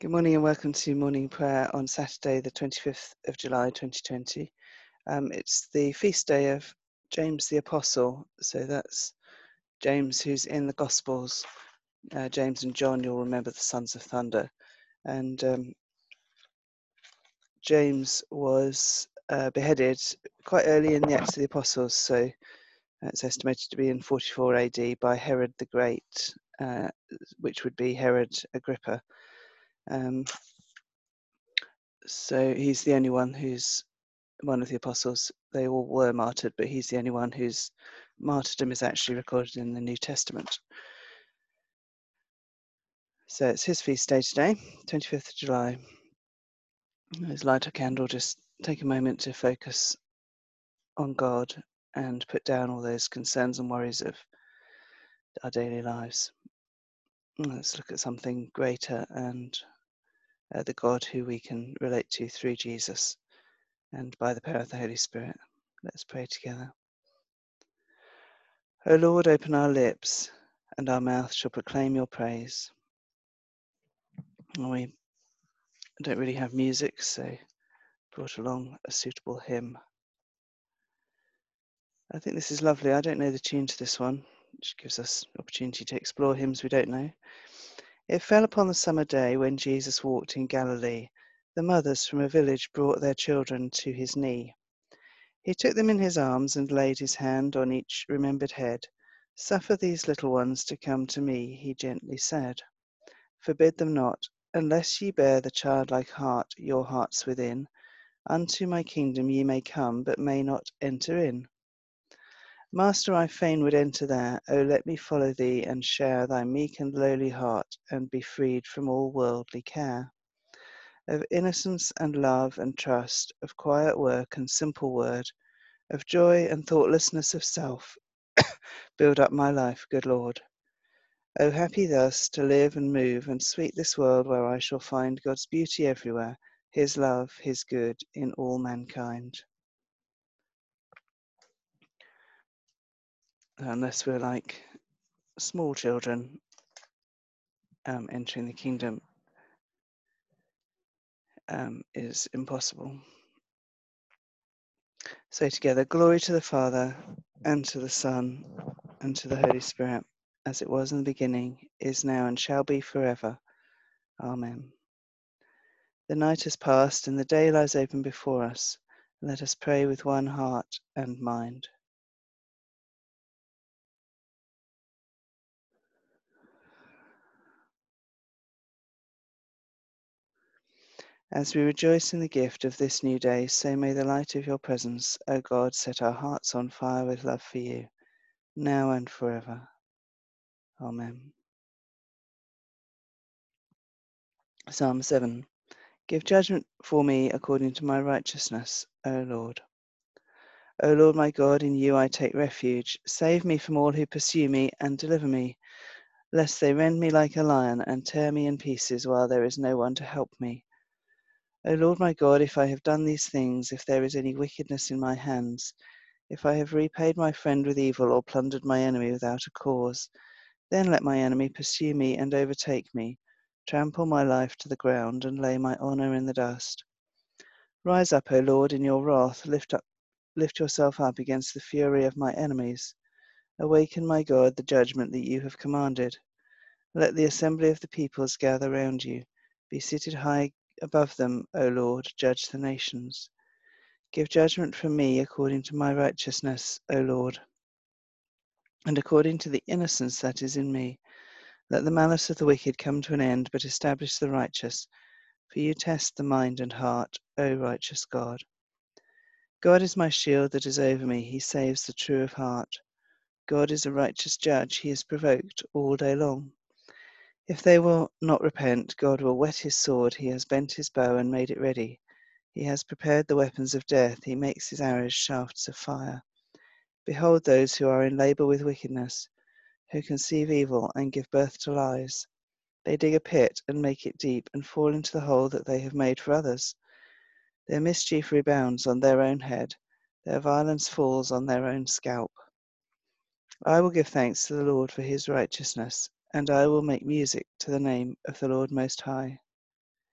Good morning and welcome to morning prayer on Saturday, the 25th of July 2020. It's the feast day of James the Apostle, so that's James who's in the Gospels. James and John, you'll remember, the sons of thunder. And James was beheaded quite early in the Acts of the Apostles, so it's estimated to be in 44 AD by Herod the Great, which would be Herod Agrippa. So he's the only one who's one of the apostles. They all were martyred, but he's the only one whose martyrdom is actually recorded in the New Testament. So it's his feast day today, 25th of July. Let's light a candle, just take a moment to focus on God and put down all those concerns and worries of our daily lives. Let's look at something greater and the God who we can relate to through Jesus and by the power of the Holy Spirit. Let's pray together. O Lord, open our lips, and our mouth shall proclaim your praise. We don't really have music, so brought along a suitable hymn. I think this is lovely. I don't know the tune to this one, which gives us the opportunity to explore hymns we don't know. It fell upon the summer day when Jesus walked in Galilee. The mothers from a village brought their children to his knee. He took them in his arms and laid his hand on each remembered head. Suffer these little ones to come to me, he gently said. Forbid them not, unless ye bear the childlike heart your hearts within. Unto my kingdom ye may come, but may not enter in. Master, I fain would enter there. O let me follow thee and share thy meek and lowly heart, and be freed from all worldly care. Of innocence and love and trust, of quiet work and simple word, of joy and thoughtlessness of self, build up my life, good Lord. O happy thus to live and move, and sweet this world where I shall find God's beauty everywhere, his love, his good in all mankind. Unless we're like small children entering the kingdom is impossible. So together, glory to the Father, and to the Son, and to the Holy Spirit, as it was in the beginning, is now, and shall be forever. Amen. The night has passed, and the day lies open before us. Let us pray with one heart and mind. As we rejoice in the gift of this new day, so may the light of your presence, O God, set our hearts on fire with love for you, now and forever. Amen. Psalm 7. Give judgment for me according to my righteousness, O Lord. O Lord my God, in you I take refuge. Save me from all who pursue me, and deliver me, lest they rend me like a lion, and tear me in pieces while there is no one to help me. O Lord my God, if I have done these things, if there is any wickedness in my hands, if I have repaid my friend with evil, or plundered my enemy without a cause, then let my enemy pursue me and overtake me, trample my life to the ground, and lay my honour in the dust. Rise up, O Lord, in your wrath, lift yourself up against the fury of my enemies. Awaken, my God, the judgment that you have commanded. Let the assembly of the peoples gather round you. Be seated high above them, O Lord, judge the nations. Give judgment for me according to my righteousness, O Lord, and according to the innocence that is in me. Let the malice of the wicked come to an end, but establish the righteous. For you test the mind and heart, O righteous God. God is my shield that is over me. He saves the true of heart. God is a righteous judge. He is provoked all day long. If they will not repent, God will whet his sword. He has bent his bow and made it ready. He has prepared the weapons of death. He makes his arrows shafts of fire. Behold those who are in labor with wickedness, who conceive evil and give birth to lies. They dig a pit and make it deep, and fall into the hole that they have made for others. Their mischief rebounds on their own head. Their violence falls on their own scalp. I will give thanks to the Lord for his righteousness, and I will make music to the name of the Lord Most High.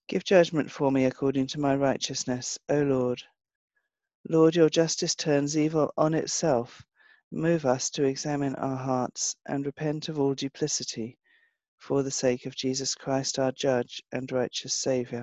Give judgment for me according to my righteousness, O Lord. Lord, your justice turns evil on itself. Move us to examine our hearts and repent of all duplicity, for the sake of Jesus Christ, our Judge and righteous Saviour.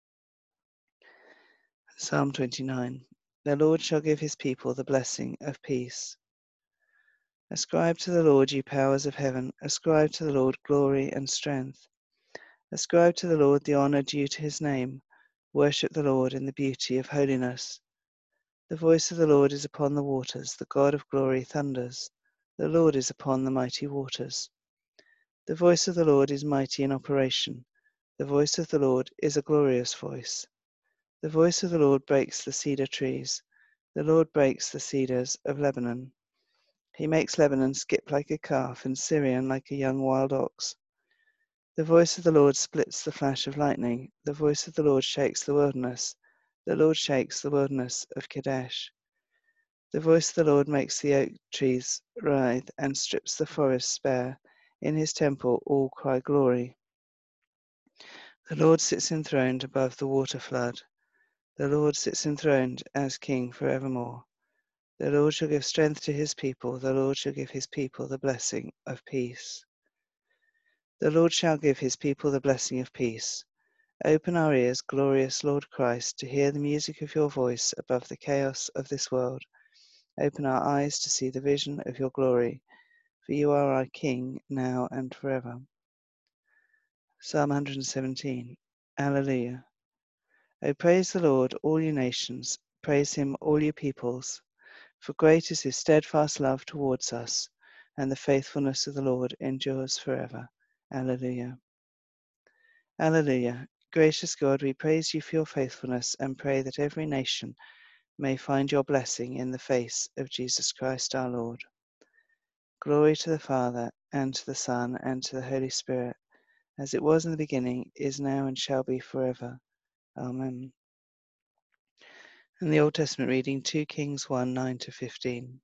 Psalm 29. The Lord shall give his people the blessing of peace. Ascribe to the Lord, you powers of heaven, ascribe to the Lord glory and strength. Ascribe to the Lord the honour due to his name. Worship the Lord in the beauty of holiness. The voice of the Lord is upon the waters, the God of glory thunders. The Lord is upon the mighty waters. The voice of the Lord is mighty in operation. The voice of the Lord is a glorious voice. The voice of the Lord breaks the cedar trees. The Lord breaks the cedars of Lebanon. He makes Lebanon skip like a calf and Syrian like a young wild ox. The voice of the Lord splits the flash of lightning. The voice of the Lord shakes the wilderness. The Lord shakes the wilderness of Kadesh. The voice of the Lord makes the oak trees writhe and strips the forests bare. In his temple all cry glory. The Lord sits enthroned above the water flood. The Lord sits enthroned as King forevermore. The Lord shall give strength to his people. The Lord shall give his people the blessing of peace. The Lord shall give his people the blessing of peace. Open our ears, glorious Lord Christ, to hear the music of your voice above the chaos of this world. Open our eyes to see the vision of your glory, for you are our King, now and forever. Psalm 117. Alleluia. O praise the Lord, all you nations. Praise him, all you peoples. For great is his steadfast love towards us, and the faithfulness of the Lord endures forever. Alleluia. Alleluia. Gracious God, we praise you for your faithfulness and pray that every nation may find your blessing in the face of Jesus Christ our Lord. Glory to the Father, and to the Son, and to the Holy Spirit, as it was in the beginning, is now, and shall be forever. Amen. And the Old Testament reading, 2 Kings 1, 9-15,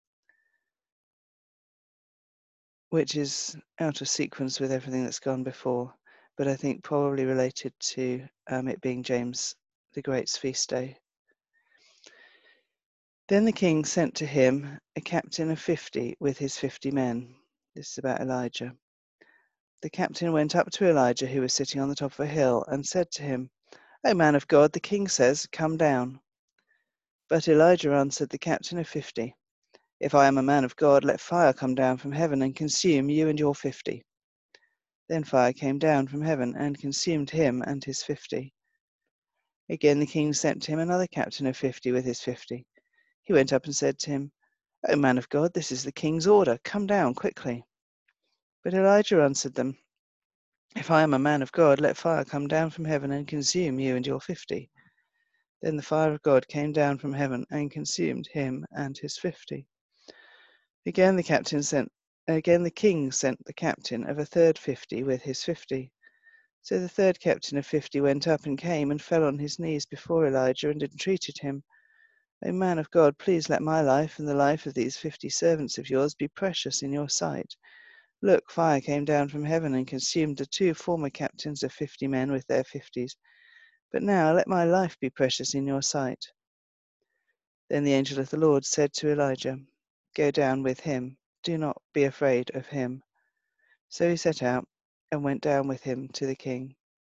which is out of sequence with everything that's gone before, but I think probably related to it being James the Great's feast day. Then the king sent to him a captain of 50 with his 50 men. This is about Elijah. The captain went up to Elijah, who was sitting on the top of a hill, and said to him, O man of God, the king says, come down. But Elijah answered the captain of 50, If I am a man of God, let fire come down from heaven and consume you and your 50. Then fire came down from heaven and consumed him and his 50. Again the king sent to him another captain of 50 with his 50. He went up and said to him, O man of God, this is the king's order. Come down quickly. But Elijah answered them, If I am a man of God, let fire come down from heaven and consume you and your 50. Then the fire of God came down from heaven and consumed him and his 50. Again the king sent the captain of a third 50 with his 50. So the third captain of 50 went up and came and fell on his knees before Elijah and entreated him, O man of God, please let my life and the life of these 50 servants of yours be precious in your sight. Look, fire came down from heaven and consumed the 2 former captains of 50 men with their 50s. But now let my life be precious in your sight. Then the angel of the Lord said to Elijah, Go down with him. Do not be afraid of him. So he set out and went down with him to the king.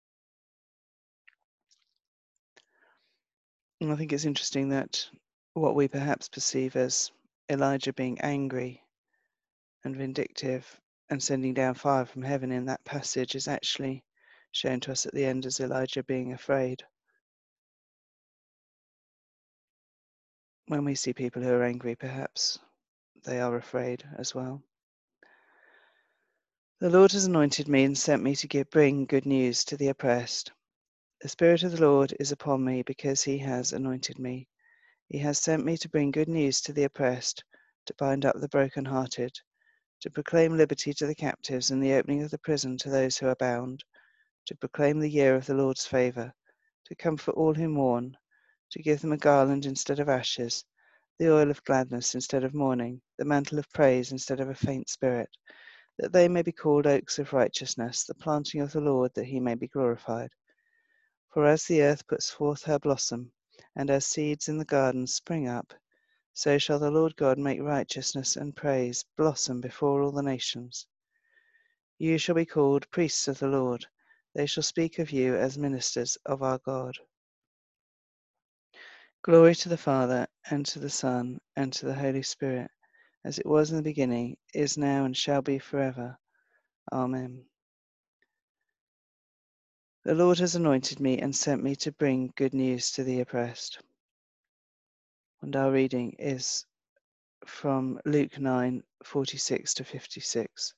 And I think it's interesting that what we perhaps perceive as Elijah being angry and vindictive and sending down fire from heaven in that passage is actually shown to us at the end as Elijah being afraid. When we see people who are angry, perhaps they are afraid as well. The Lord has anointed me and sent me to bring good news to the oppressed. The Spirit of the Lord is upon me because he has anointed me. He has sent me to bring good news to the oppressed, to bind up the brokenhearted, to proclaim liberty to the captives and the opening of the prison to those who are bound, to proclaim the year of the Lord's favour, to comfort all who mourn, to give them a garland instead of ashes, the oil of gladness instead of mourning, the mantle of praise instead of a faint spirit, that they may be called oaks of righteousness, the planting of the Lord, that he may be glorified. For as the earth puts forth her blossom, and as seeds in the garden spring up, so shall the Lord God make righteousness and praise blossom before all the nations. You shall be called priests of the Lord. They shall speak of you as ministers of our God. Glory to the Father, and to the Son, and to the Holy Spirit, as it was in the beginning, is now, and shall be forever. Amen. The Lord has anointed me and sent me to bring good news to the oppressed. And our reading is from Luke 9:46 to 56.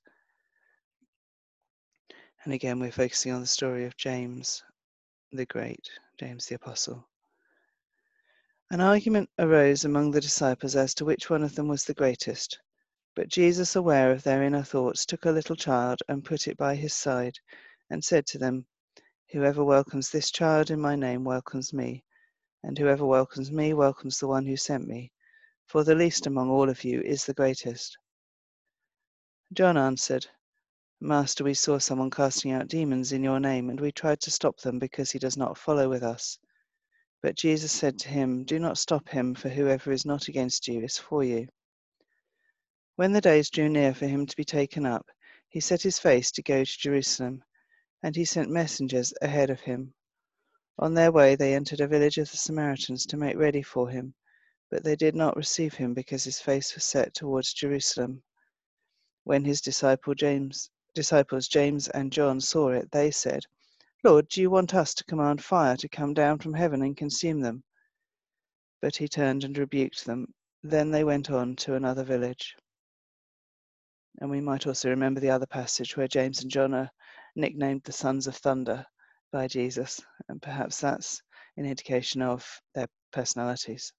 And again, we're focusing on the story of James the Great, James the Apostle. An argument arose among the disciples as to which one of them was the greatest. But Jesus, aware of their inner thoughts, took a little child and put it by his side, and said to them, Whoever welcomes this child in my name welcomes me, and whoever welcomes me welcomes the one who sent me. For the least among all of you is the greatest. John answered, Master, we saw someone casting out demons in your name, and we tried to stop them because he does not follow with us. But Jesus said to him, Do not stop him, for whoever is not against you is for you. When the days drew near for him to be taken up, he set his face to go to Jerusalem, and he sent messengers ahead of him. On their way they entered a village of the Samaritans to make ready for him, but they did not receive him because his face was set towards Jerusalem. When his disciples James and John saw it, they said, Lord, do you want us to command fire to come down from heaven and consume them? But he turned and rebuked them. Then they went on to another village. And we might also remember the other passage where James and John are nicknamed the sons of thunder by Jesus, and perhaps that's an indication of their personalities.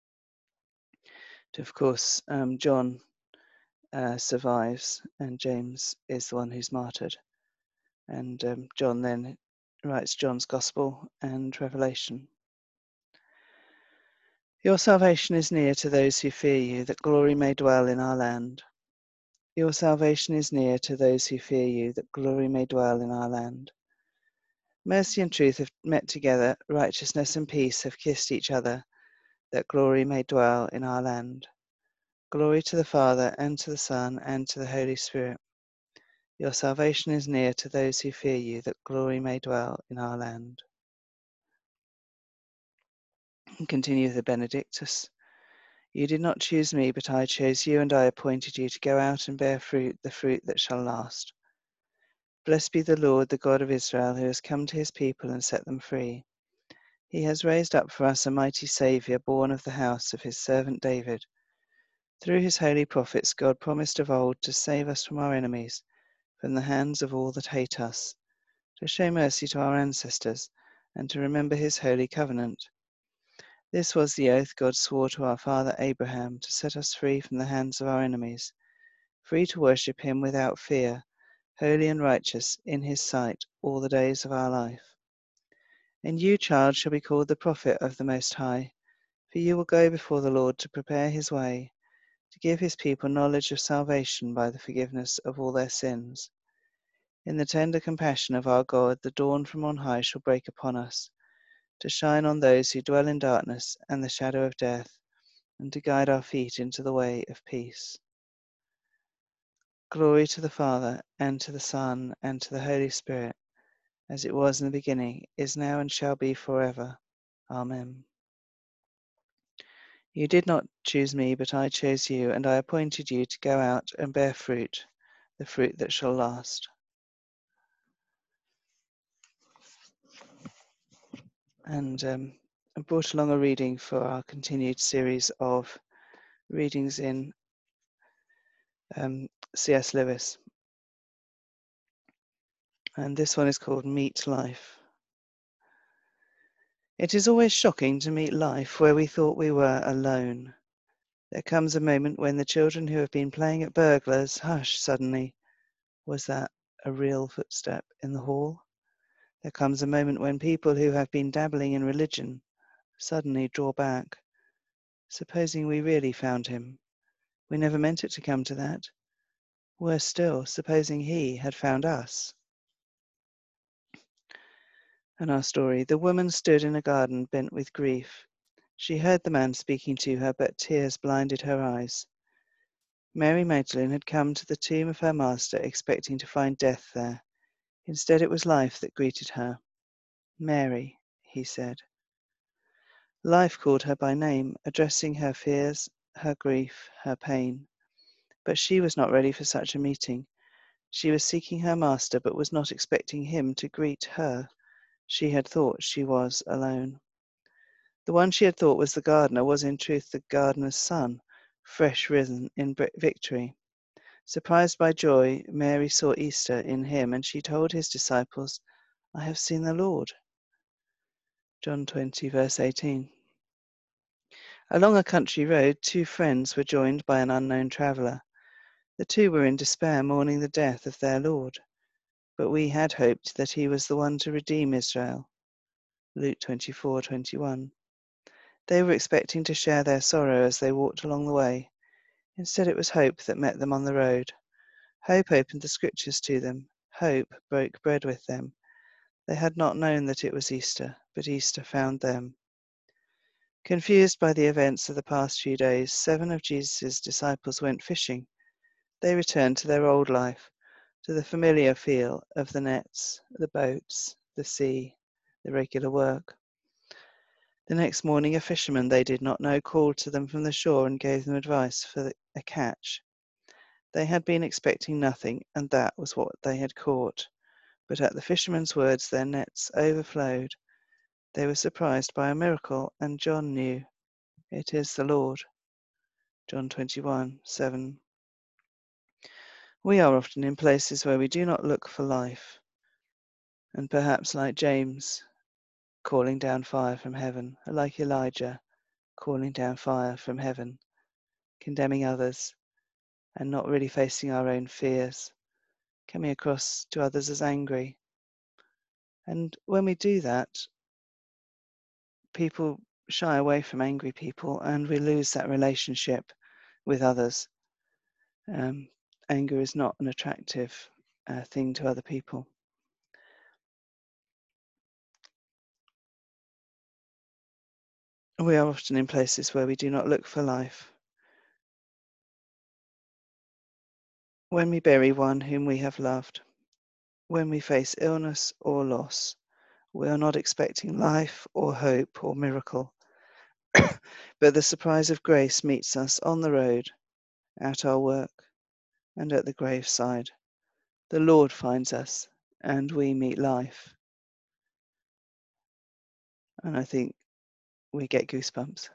Of course, John survives, and James is the one who's martyred. And John then writes John's Gospel and Revelation. Your salvation is near to those who fear you, that glory may dwell in our land. Your salvation is near to those who fear you, that glory may dwell in our land. Mercy and truth have met together, righteousness and peace have kissed each other, that glory may dwell in our land. Glory to the Father, and to the Son, and to the Holy Spirit. Your salvation is near to those who fear you, that glory may dwell in our land. And continue the Benedictus. You did not choose me, but I chose you, and I appointed you to go out and bear fruit, the fruit that shall last. Blessed be the Lord, the God of Israel, who has come to his people and set them free. He has raised up for us a mighty Saviour, born of the house of his servant David. Through his holy prophets, God promised of old to save us from our enemies, from the hands of all that hate us, to show mercy to our ancestors, and to remember his holy covenant. This was the oath God swore to our father Abraham, to set us free from the hands of our enemies, free to worship him without fear, holy and righteous in his sight all the days of our life. And you, child, shall be called the prophet of the Most High, for you will go before the Lord to prepare his way, to give his people knowledge of salvation by the forgiveness of all their sins. In the tender compassion of our God, the dawn from on high shall break upon us, to shine on those who dwell in darkness and the shadow of death, and to guide our feet into the way of peace. Glory to the Father, and to the Son, and to the Holy Spirit, as it was in the beginning, is now, and shall be forever. Amen. You did not choose me, but I chose you, and I appointed you to go out and bear fruit, the fruit that shall last. And I brought along a reading for our continued series of readings in C.S. Lewis. And this one is called Meet Life. It is always shocking to meet life where we thought we were alone. There comes a moment when the children who have been playing at burglars hush suddenly. Was that a real footstep in the hall? There comes a moment when people who have been dabbling in religion suddenly draw back. Supposing we really found him. We never meant it to come to that. Worse still, supposing he had found us. And our story: the woman stood in a garden bent with grief. She heard the man speaking to her, but tears blinded her eyes. Mary Magdalene had come to the tomb of her master, expecting to find death there. Instead, it was life that greeted her. Mary, he said. Life called her by name, addressing her fears, her grief, her pain. But she was not ready for such a meeting. She was seeking her master, but was not expecting him to greet her. She had thought she was alone. The one she had thought was the gardener was in truth the gardener's son, fresh risen in victory. Surprised by joy, Mary saw Easter in him, and she told his disciples, "I have seen the Lord." John 20, verse 18. Along a country road, two friends were joined by an unknown traveller. The two were in despair, mourning the death of their Lord. But we had hoped that he was the one to redeem Israel. Luke 24:21. They were expecting to share their sorrow as they walked along the way. Instead, it was hope that met them on the road. Hope opened the scriptures to them. Hope broke bread with them. They had not known that it was Easter, but Easter found them. Confused by the events of the past few days, 7 of Jesus' disciples went fishing. They returned to their old life, to the familiar feel of the nets, the boats, the sea, the regular work. The next morning, a fisherman they did not know called to them from the shore and gave them advice for a catch. They had been expecting nothing, and that was what they had caught. But at the fisherman's words, their nets overflowed. They were surprised by a miracle, and John knew, "It is the Lord." John 21:7. We are often in places where we do not look for life, and perhaps like James, calling down fire from heaven, like Elijah, calling down fire from heaven, condemning others, and not really facing our own fears, coming across to others as angry. And when we do that, people shy away from angry people, and we lose that relationship with others. Anger is not an attractive thing to other people. We are often in places where we do not look for life. When we bury one whom we have loved, when we face illness or loss, we are not expecting life or hope or miracle, but the surprise of grace meets us on the road, at our work, and at the graveside. The Lord finds us, and we meet life. And I think we get goosebumps.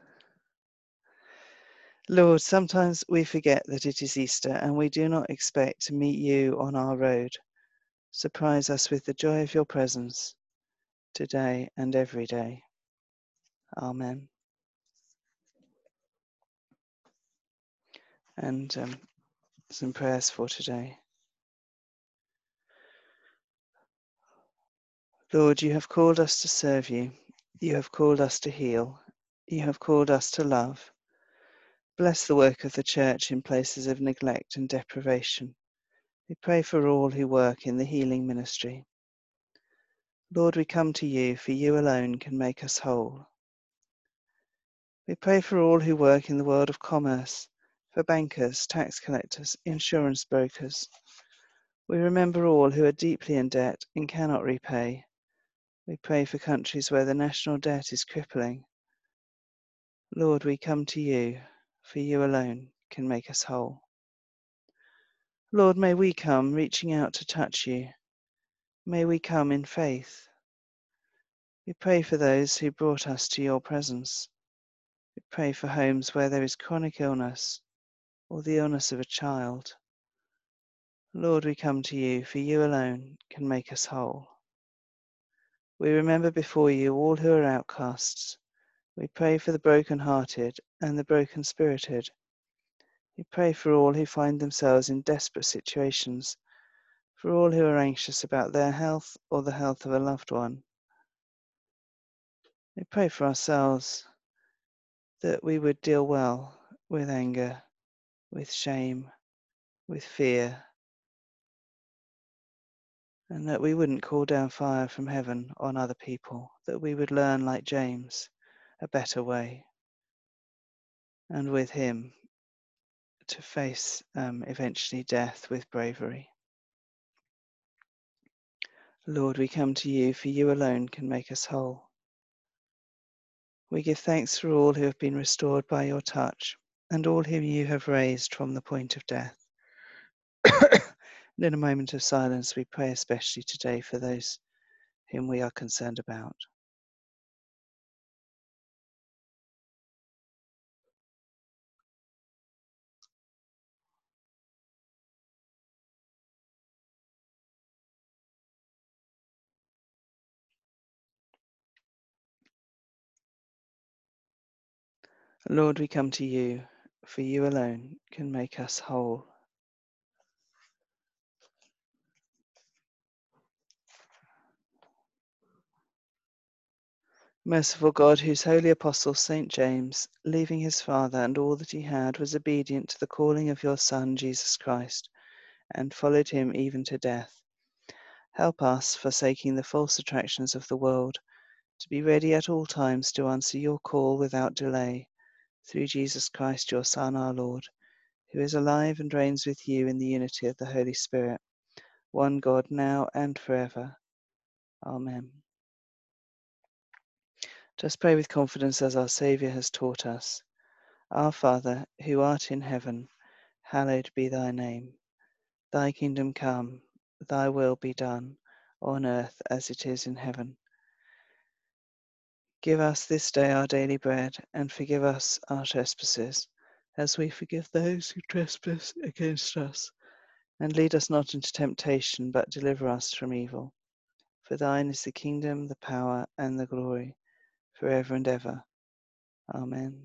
Lord, sometimes we forget that it is Easter, and we do not expect to meet you on our road. Surprise us with the joy of your presence today and every day. Amen. And some prayers for today. Lord, you have called us to serve you. You have called us to heal. You have called us to love. Bless the work of the Church in places of neglect and deprivation. We pray for all who work in the healing ministry. Lord, we come to you, for you alone can make us whole. We pray for all who work in the world of commerce, for bankers, tax collectors, insurance brokers. We remember all who are deeply in debt and cannot repay. We pray for countries where the national debt is crippling. Lord, we come to you, for you alone can make us whole. Lord, may we come reaching out to touch you. May we come in faith. We pray for those who brought us to your presence. We pray for homes where there is chronic illness or the illness of a child. Lord, we come to you, for you alone can make us whole. We remember before you all who are outcasts. We pray for the broken-hearted and the broken-spirited. We pray for all who find themselves in desperate situations, for all who are anxious about their health or the health of a loved one. We pray for ourselves that we would deal well with anger, with shame, with fear, and that we wouldn't call down fire from heaven on other people, that we would learn, like James, a better way, and with him to face eventually death with bravery. Lord, we come to you, for you alone can make us whole. We give thanks for all who have been restored by your touch, and all whom you have raised from the point of death. And in a moment of silence, we pray especially today for those whom we are concerned about. Lord, we come to you, for you alone can make us whole. Merciful God, whose holy apostle St. James, leaving his father and all that he had, was obedient to the calling of your Son, Jesus Christ, and followed him even to death. Help us, forsaking the false attractions of the world, to be ready at all times to answer your call without delay, through Jesus Christ, your Son, our Lord, who is alive and reigns with you in the unity of the Holy Spirit, one God, now and forever. Amen. Just pray with confidence as our Saviour has taught us. Our Father, who art in heaven, hallowed be thy name. Thy kingdom come, thy will be done, on earth as it is in heaven. Give us this day our daily bread, and forgive us our trespasses, as we forgive those who trespass against us. And lead us not into temptation, but deliver us from evil. For thine is the kingdom, the power, and the glory, forever and ever. Amen.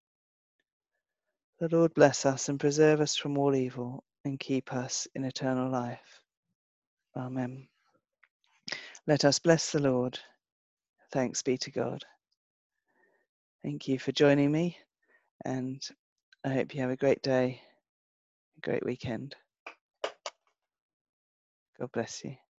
The Lord bless us and preserve us from all evil, and keep us in eternal life. Amen. Let us bless the Lord. Thanks be to God. Thank you for joining me, and I hope you have a great day, a great weekend. God bless you.